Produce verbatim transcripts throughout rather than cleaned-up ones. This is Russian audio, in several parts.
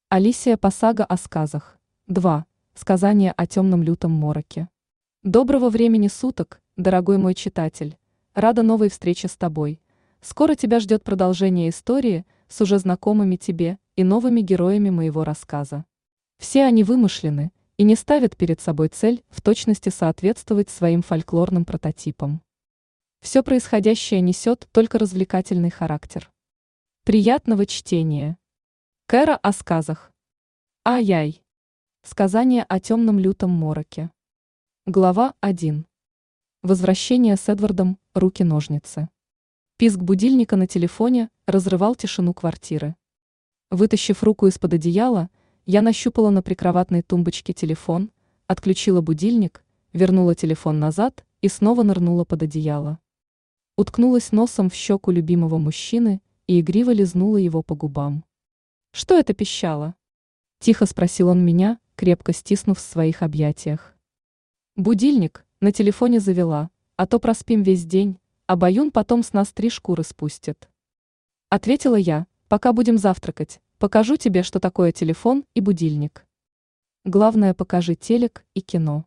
Алисия Пасага о сказах. два. Сказание о темном лютом мороке. Доброго времени суток, дорогой мой читатель. Рада новой встрече с тобой. Скоро тебя ждет продолжение истории с уже знакомыми тебе и новыми героями моего рассказа. Все они вымышлены и не ставят перед собой цель в точности соответствовать своим фольклорным прототипам. Все происходящее несет только развлекательный характер. Приятного чтения. Кэра о сказах. Ай-яй. Сказание о темном лютом мороке. Глава один. Возвращение с Эдвардом, руки-ножницы. Писк будильника на телефоне разрывал тишину квартиры. Вытащив руку из-под одеяла, я нащупала на прикроватной тумбочке телефон, отключила будильник, вернула телефон назад и снова нырнула под одеяло. Уткнулась носом в щеку любимого мужчины и игриво лизнула его по губам. «Что это пищало?» – тихо спросил он меня, крепко стиснув в своих объятиях. «Будильник на телефоне завела, а то проспим весь день, а Баюн потом с нас три шкуры спустит». Ответила я: «Пока будем завтракать, покажу тебе, что такое телефон и будильник. Главное, покажи телек и кино».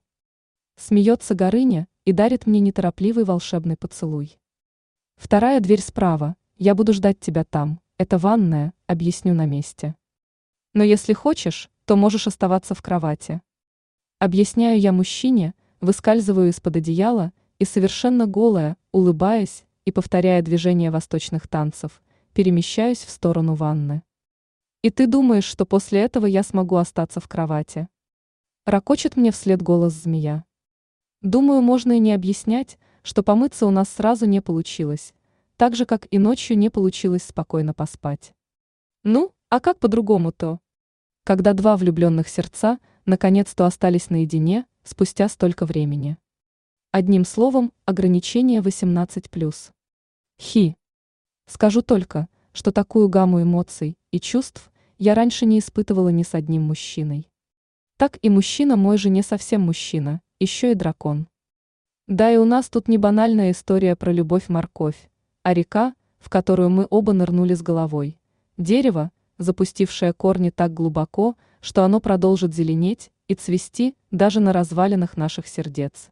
Смеется Горыня и дарит мне неторопливый волшебный поцелуй. «Вторая дверь справа, я буду ждать тебя там, это ванная, объясню на месте. Но если хочешь, то можешь оставаться в кровати». Объясняю я мужчине, выскальзываю из-под одеяла и совершенно голая, улыбаясь и повторяя движения восточных танцев, перемещаюсь в сторону ванны. «И ты думаешь, что после этого я смогу остаться в кровати?» Рокочет мне вслед голос змея. Думаю, можно и не объяснять, что помыться у нас сразу не получилось, так же, как и ночью не получилось спокойно поспать. Ну, а как по-другому-то? Когда два влюбленных сердца наконец-то остались наедине спустя столько времени. Одним словом, ограничение восемнадцать плюс. Хи. Скажу только, что такую гамму эмоций и чувств я раньше не испытывала ни с одним мужчиной. Так и мужчина мой же не совсем мужчина, еще и дракон. Да и у нас тут не банальная история про любовь-морковь, а река, в которую мы оба нырнули с головой, дерево, запустившее корни так глубоко, что оно продолжит зеленеть и цвести даже на развалинах наших сердец.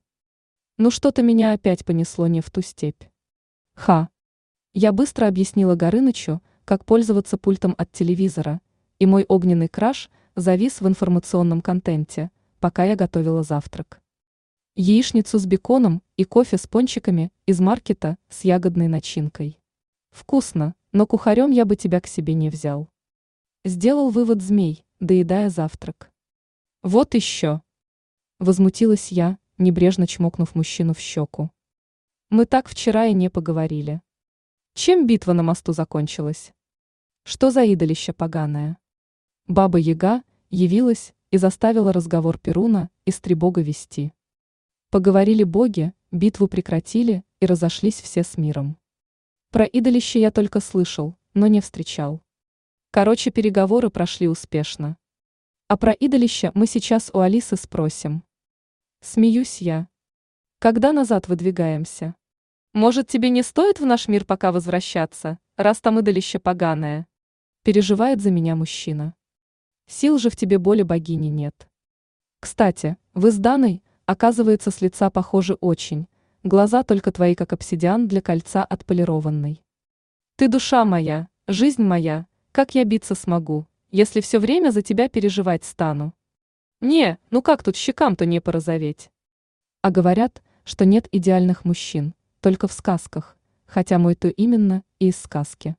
Ну что-то меня опять понесло не в ту степь. Ха. Я быстро объяснила Горынычу, как пользоваться пультом от телевизора, и мой огненный краш завис в информационном контенте, пока я готовила завтрак. Яичницу с беконом и кофе с пончиками из маркета с ягодной начинкой. Вкусно, но кухарем я бы тебя к себе не взял. Сделал вывод змей, доедая завтрак. Вот еще. Возмутилась я, небрежно чмокнув мужчину в щеку. Мы так вчера и не поговорили. Чем битва на мосту закончилась? Что за идолище поганое? Баба-яга явилась и заставила разговор Перуна и Стребога вести. Поговорили боги, битву прекратили и разошлись все с миром. Про идолище я только слышал, но не встречал. Короче, переговоры прошли успешно. А про идолище мы сейчас у Алисы спросим. Смеюсь я. Когда назад выдвигаемся? Может, тебе не стоит в наш мир пока возвращаться, раз там идолище поганое? Переживает за меня мужчина. Сил же в тебе боли богини нет. Кстати, вы с Даной, оказывается, с лица похожи очень, глаза только твои, как обсидиан для кольца отполированный. Ты душа моя, жизнь моя, как я биться смогу, если все время за тебя переживать стану? Не, ну как тут щекам-то не порозоветь? А говорят, что нет идеальных мужчин, только в сказках, хотя мой-то именно и из сказки.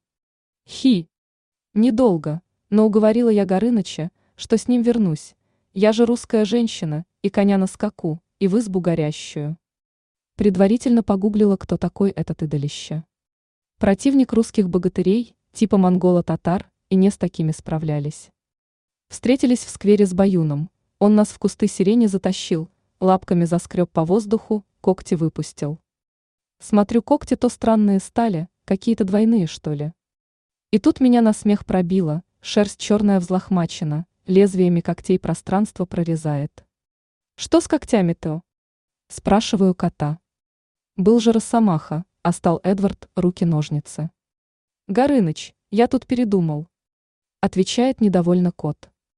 Хи. Недолго, но уговорила я Горыныча, что с ним вернусь. Я же русская женщина, и коня на скаку, и в избу горящую. Предварительно погуглила, кто такой этот идолище. Противник русских богатырей, типа монголо-татар, и не с такими справлялись. Встретились в сквере с Баюном, он нас в кусты сирени затащил, лапками заскреб по воздуху, когти выпустил. Смотрю, когти то странные стали, какие-то двойные, что ли. И тут меня на смех пробило, шерсть черная взлохмачена, лезвиями когтей пространство прорезает. Что с когтями-то? Спрашиваю кота. Был же росомаха, а стал Эдвард руки-ножницы. Горыныч, я тут передумал. Отвечает недовольно кот.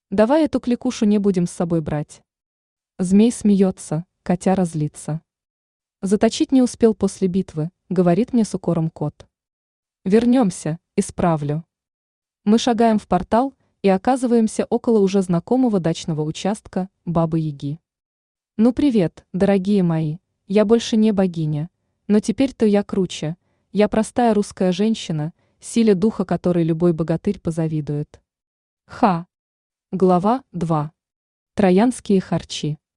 Давай эту кликушу не будем с собой брать. Змей смеется, котяра злится. Заточить не успел после битвы, говорит мне с укором кот. Вернемся, исправлю. Мы шагаем в портал и оказываемся около уже знакомого дачного участка Бабы-Яги. Ну привет, дорогие мои, я больше не богиня, но теперь-то я круче, я простая русская женщина, силе духа которой любой богатырь позавидует. Ха! Глава два. Троянские харчи.